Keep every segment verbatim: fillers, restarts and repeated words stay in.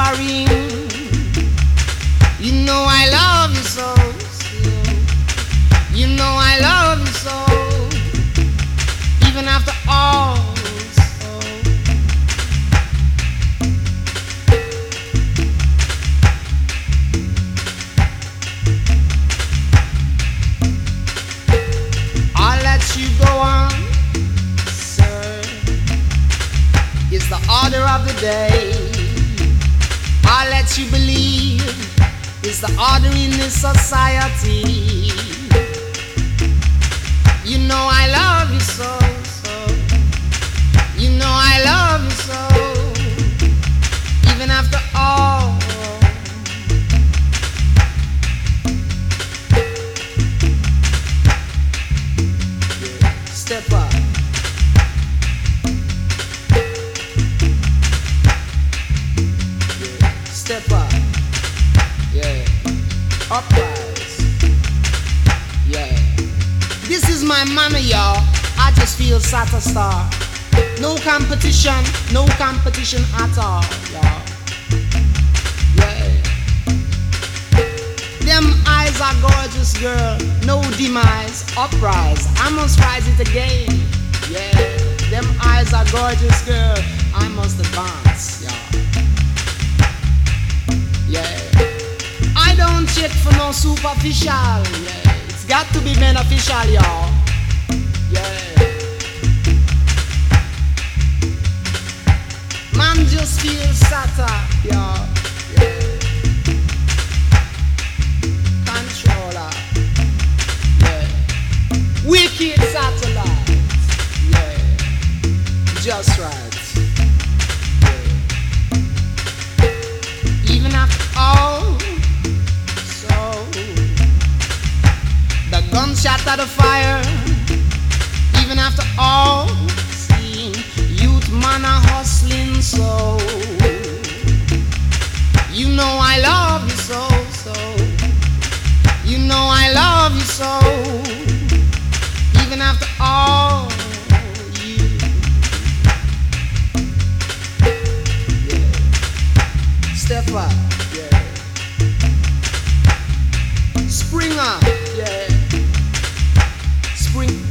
darling. You know I love you so, so. You know I love you so. Even after all, so. I'll let you go on, sir. It's the order of the day. I'll let you believe it's the order in this society. You know I love you so, so. You know I love you so. Even after all. Step up. Step up. Yeah. Uprise. Yeah. This is my manner, y'all. I just feel Sata Star. No competition, no competition at all, y'all. Yeah. Them eyes are gorgeous, girl. No demise, uprise. I must rise it again. Yeah. Them eyes are gorgeous, girl. I must advance, y'all. Yeah. I don't check for no superficial. Yeah. It's got to be beneficial, y'all. Yeah. Man just feel Sata, y'all. Yeah. Controller. Yeah. Wicked satellite. Yeah. Just right. Yeah. Even after all, so the gunshot of the fire. Even after all, see, youth man are hustling so. You know I love you so, so. You know I love you so. Even after all, you. Yeah. Step up, yeah. Spring up, yeah. Spring.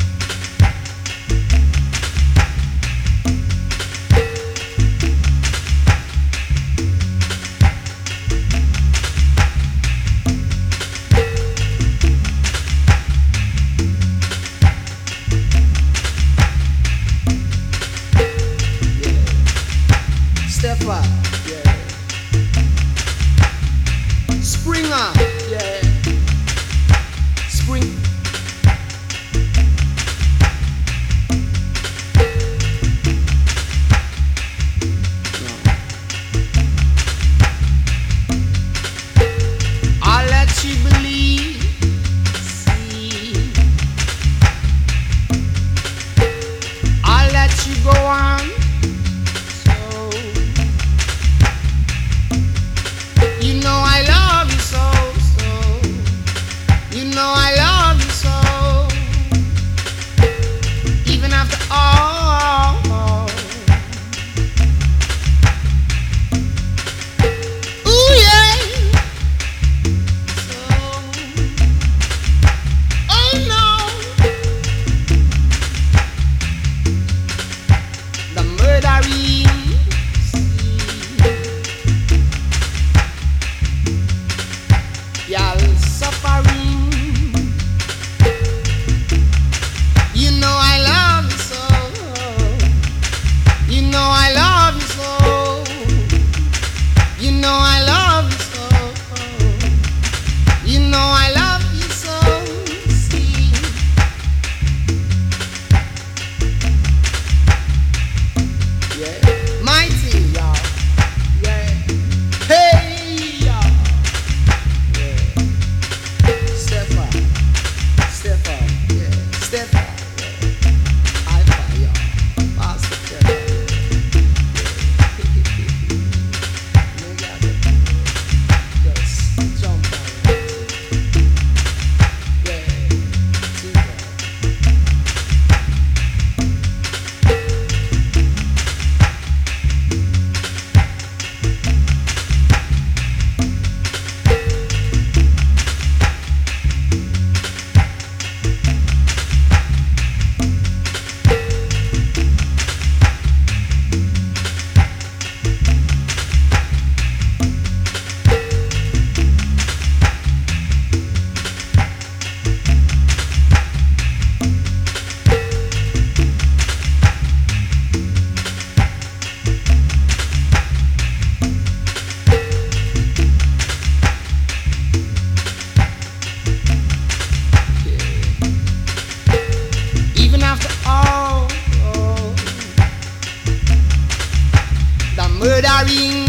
wondering,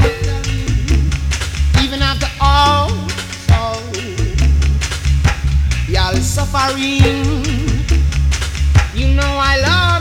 even after all, so you're suffering. You know I love